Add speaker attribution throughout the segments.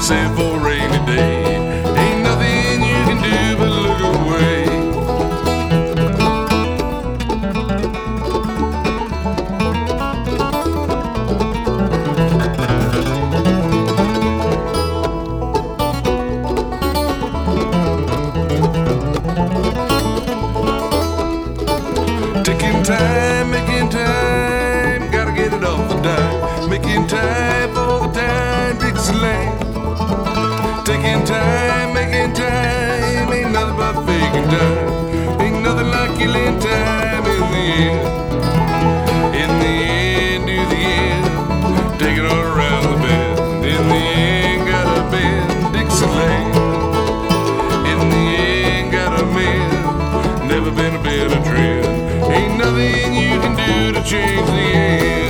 Speaker 1: save for a rainy day. Ain't nothing you can do but look away. Taking time, making time, gotta get it off the dime. Making time for the time, Dixieland. Taking time, making time, ain't nothing but faking time. Ain't nothing like killing time in the end. In the end, do the end, take it all around the bend. In the end, gotta bend, Dixieland. In the end, gotta mend, never been a better trend. Ain't nothing you can do to change the end.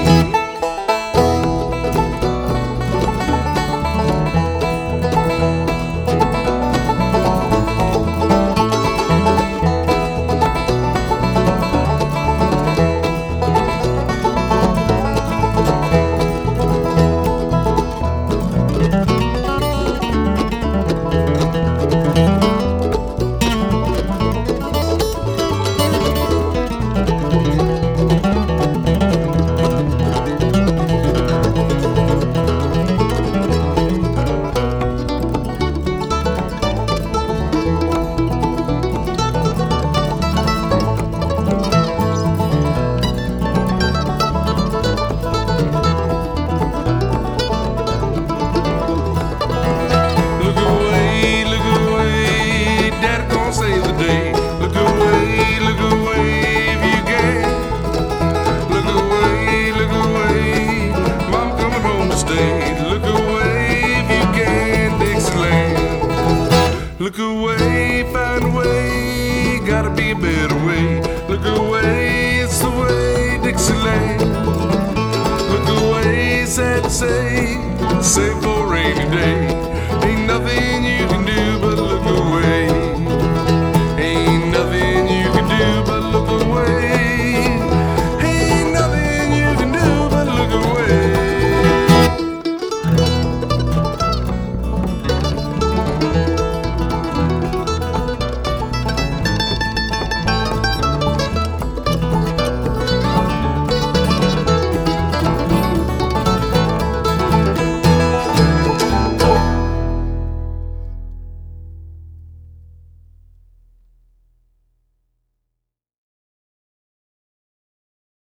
Speaker 1: Look away, find a way, gotta be a better way. Look away, it's the way, Dixieland. Look away, sad to say, save for a rainy day. Ain't nothing you